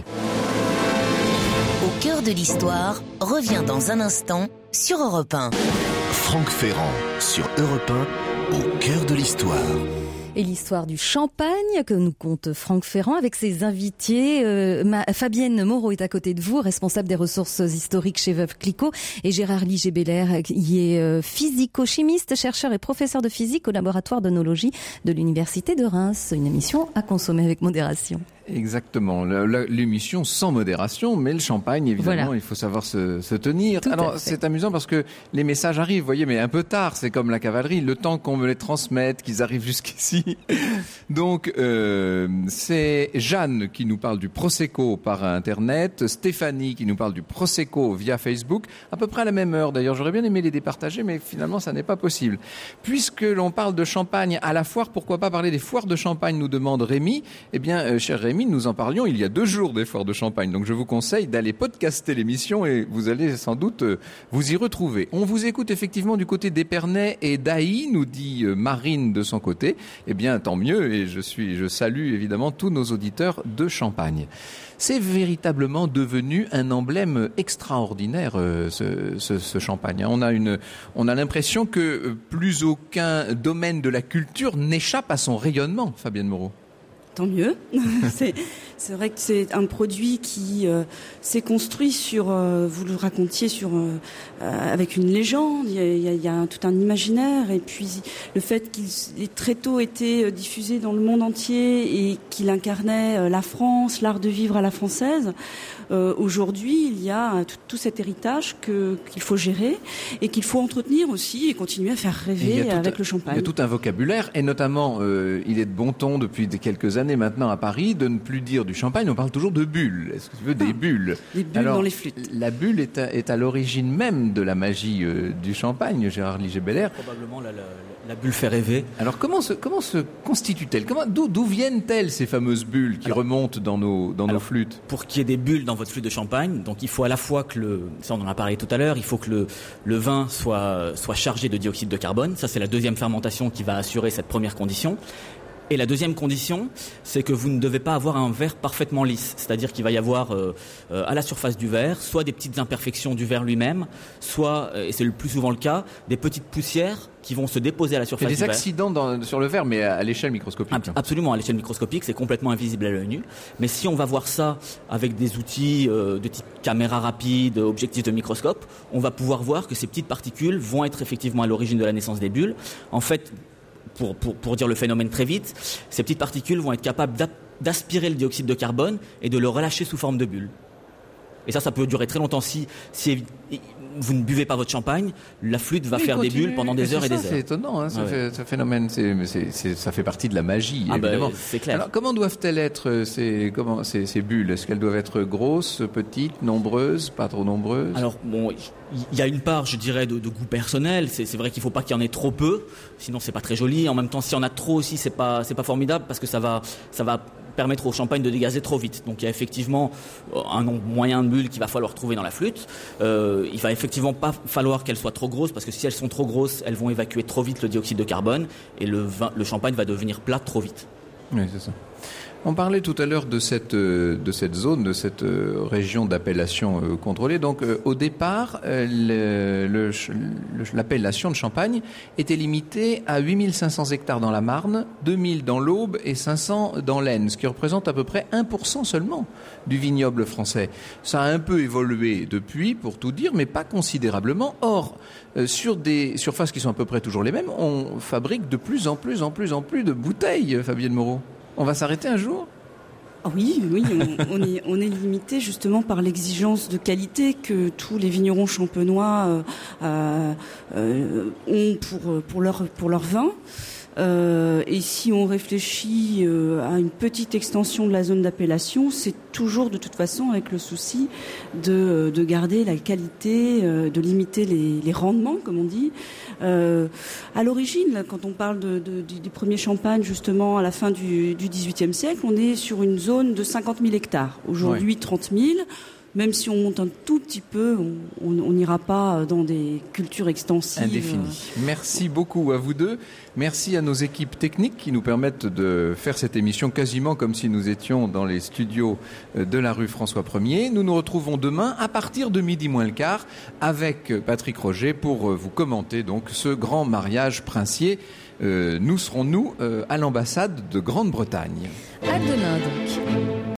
Au cœur de l'histoire revient dans un instant sur Europe un. Franck Ferrand sur Europe un, au cœur de l'histoire. Et l'histoire du champagne que nous conte Franck Ferrand avec ses invités. Euh, ma, Fabienne Moreau est à côté de vous, responsable des ressources historiques chez Veuve Clicquot, et Gérard Liger-Belair, qui est euh, physico-chimiste, chercheur et professeur de physique au laboratoire d'œnologie de l'Université de Reims. Une émission à consommer avec modération. Exactement, la, la, l'émission sans modération, mais le champagne, évidemment, voilà. Il faut savoir se, se tenir. Tout Alors, c'est amusant parce que les messages arrivent, vous voyez, mais un peu tard, c'est comme la cavalerie, le temps qu'on me les transmette, qu'ils arrivent jusqu'ici. Donc, euh, c'est Jeanne qui nous parle du Prosecco par Internet, Stéphanie qui nous parle du Prosecco via Facebook, à peu près à la même heure. D'ailleurs, j'aurais bien aimé les départager, mais finalement, ça n'est pas possible. Puisque l'on parle de champagne à la foire, pourquoi pas parler des foires de champagne, nous demande Rémi. Eh bien, euh, cher Rémi, nous en parlions il y a deux jours des foires de champagne. Donc je vous conseille d'aller podcaster l'émission et vous allez sans doute vous y retrouver. On vous écoute effectivement du côté d'Épernay et d'Ailly, nous dit Marine de son côté. Eh bien, tant mieux, et je suis, je salue évidemment tous nos auditeurs de Champagne. C'est véritablement devenu un emblème extraordinaire, euh, ce, ce, ce champagne. On a une, on a l'impression que plus aucun domaine de la culture n'échappe à son rayonnement, Fabienne Moreau. Tant mieux. c'est, c'est vrai que c'est un produit qui euh, s'est construit sur, euh, vous le racontiez, sur euh, avec une légende. Il y a, il y a, il y a un, tout un imaginaire, et puis le fait qu'il ait très tôt été diffusé dans le monde entier et qu'il incarnait euh, la France, l'art de vivre à la française. Euh, aujourd'hui, il y a tout, tout cet héritage que, qu'il faut gérer et qu'il faut entretenir aussi et continuer à faire rêver avec un, le champagne. Il y a tout un vocabulaire, et notamment, euh, il est de bon ton depuis quelques années maintenant à Paris de ne plus dire du champagne, on parle toujours de bulles. Est-ce que tu veux des bulles? Des bulles Alors, dans les flûtes. La bulle est à, est à l'origine même de la magie euh, du champagne, Gérard Liger-Belair. Probablement la, la, la bulle fait rêver. Alors comment se, comment se constitue-t-elle? Comment, d'où, d'où viennent-elles ces fameuses bulles qui Alors, remontent dans nos, dans alors, nos flûtes? Pour qu'il y ait des bulles dans votre flûte de champagne, donc il faut à la fois que le, ça on en a parlé tout à l'heure, il faut que le, le vin soit, soit chargé de dioxyde de carbone. Ça c'est la deuxième fermentation qui va assurer cette première condition. Et la deuxième condition, c'est que vous ne devez pas avoir un verre parfaitement lisse. C'est-à-dire qu'il va y avoir euh, euh, à la surface du verre, soit des petites imperfections du verre lui-même, soit, et c'est le plus souvent le cas, des petites poussières qui vont se déposer à la surface du verre. Il y a des accidents dans, sur le verre, mais à, à l'échelle microscopique. Ab- absolument, à l'échelle microscopique, c'est complètement invisible à l'œil nu. Mais si on va voir ça avec des outils euh, de type caméra rapide, objectif de microscope, on va pouvoir voir que ces petites particules vont être effectivement à l'origine de la naissance des bulles. En fait, pour, pour, pour dire le phénomène très vite, ces petites particules vont être capables d'aspirer le dioxyde de carbone et de le relâcher sous forme de bulles. Et ça, ça peut durer très longtemps. Si, si vous ne buvez pas votre champagne, la flûte va Mais faire continue. des bulles pendant des c'est heures et ça, des heures. C'est étonnant, hein, ce, ouais. fait, ce phénomène. C'est, c'est, c'est, ça fait partie de la magie, ah évidemment. Bah, c'est clair. Alors, comment doivent-elles être ces, comment, ces, ces bulles? Est-ce qu'elles doivent être grosses, petites, nombreuses, pas trop nombreuses? Alors, bon, il y a une part, je dirais, de, de goût personnel. C'est, c'est vrai qu'il ne faut pas qu'il y en ait trop peu, sinon c'est pas très joli. En même temps, s'il y en a trop aussi, c'est pas, c'est pas formidable parce que ça va, ça va permettre au champagne de dégazer trop vite. Donc il y a effectivement un nombre moyen de bulles qu'il va falloir trouver dans la flûte. Euh, il va effectivement pas falloir qu'elles soient trop grosses parce que si elles sont trop grosses, elles vont évacuer trop vite le dioxyde de carbone et le, vin, le champagne va devenir plat trop vite. Oui, c'est ça. On parlait tout à l'heure de cette de cette zone, de cette région d'appellation contrôlée. Donc, euh, au départ, euh, le, le, le, l'appellation de Champagne était limitée à huit mille cinq cents hectares dans la Marne, deux mille dans l'Aube et cinq cents dans l'Aisne, ce qui représente à peu près un pour cent seulement du vignoble français. Ça a un peu évolué depuis, pour tout dire, mais pas considérablement. Or, euh, sur des surfaces qui sont à peu près toujours les mêmes, on fabrique de plus en plus, en plus, en plus de bouteilles, Fabienne Moreau. On va s'arrêter un jour ? Ah oui, oui, on, on, est, on est limité justement par l'exigence de qualité que tous les vignerons champenois euh, euh, ont pour, pour, leur, pour leur vin. Euh, et si on réfléchit euh, à une petite extension de la zone d'appellation, c'est toujours de toute façon avec le souci de, de garder la qualité, euh, de limiter les, les rendements, comme on dit. Euh, à l'origine, quand on parle de, de, du, du premier champagne, justement, à la fin du, du dix-huitième siècle, on est sur une zone de cinquante mille hectares. Aujourd'hui, ouais. trente mille. Même si on monte un tout petit peu, on n'ira pas dans des cultures extensives. Indéfinies. Merci beaucoup à vous deux. Merci à nos équipes techniques qui nous permettent de faire cette émission quasiment comme si nous étions dans les studios de la rue François premier. Nous nous retrouvons demain à partir de midi moins le quart avec Patrick Roger pour vous commenter donc ce grand mariage princier. Euh, nous serons, nous, euh, à l'ambassade de Grande-Bretagne. À demain donc.